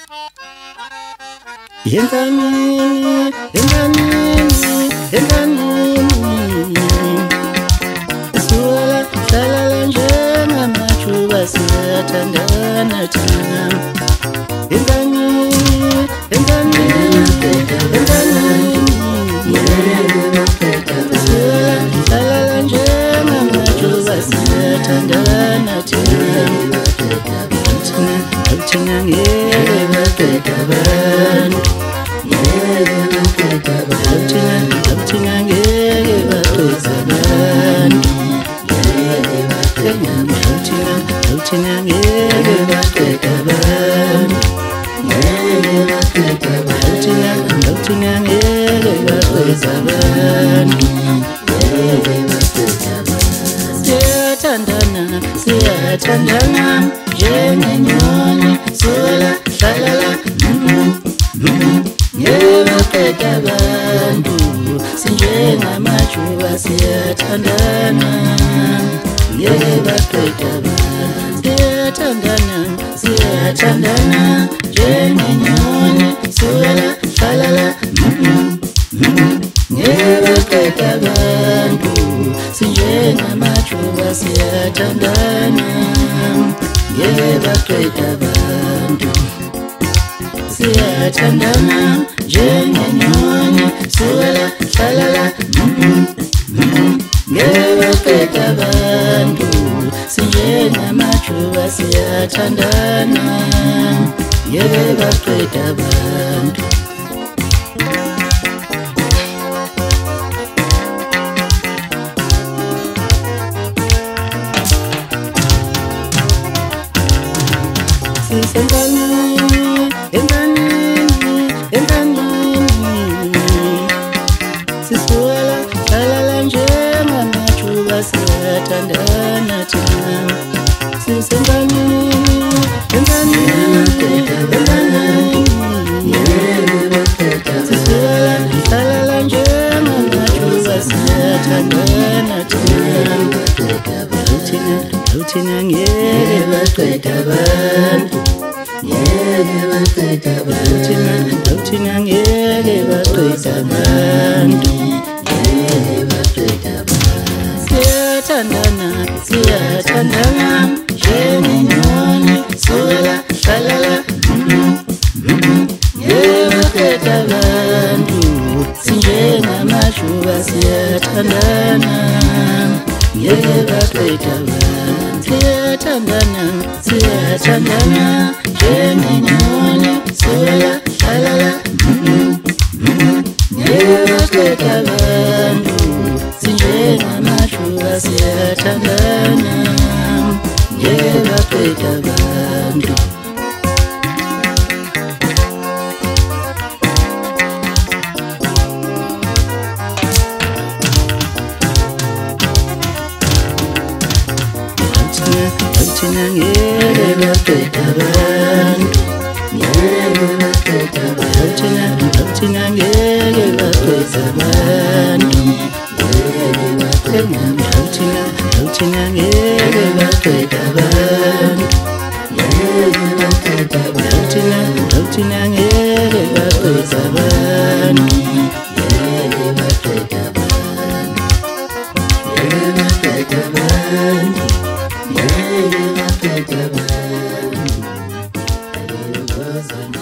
Yengani Suala shalala njema machuba siyatandana tena Yengani Suala shalala njema machuba siyatandana tena Altina ngeke bateka bantu Altina ngeke bateka bantu Altina ngeke bateka bantu Altina ngeke bateka bantu Siyathandana njengenyoni sola shalala Ngebaqeda abantu sinjengamajuba siyathandana Ngebaqeda abantu Siyathandana njengenyoni sola shalala Ngebaqeda abantu sinjengamajuba siyathandana Ngebaqeda abantu Siyathandana njengenyoni sola shalala Ngebaqeda abantu sinjengamajuba siyathandana Ngebaqeda abantu Sisuela shalala njema machuba siyathandana tena Sisengani Sisuela shalala njema machuba siyathandana tena Altina ngeke baqeda bantu Altina ngeke baqeda bantu Siyathandana njengenyoni sola shalala Ngebaqeda bantu sinjengamajuba siyathandana Ngebaqeda bantu Siyathandana njengenyoni sola shalala Ngebaqeda bantu sinjengamajuba siyathandana Ngebaqeda bantu Altina ngeke baqeda bantu Altina ngeke baqeda bantu Altina ngeke baqeda bantu Altina ngeke baqeda bantu Baqeda bantu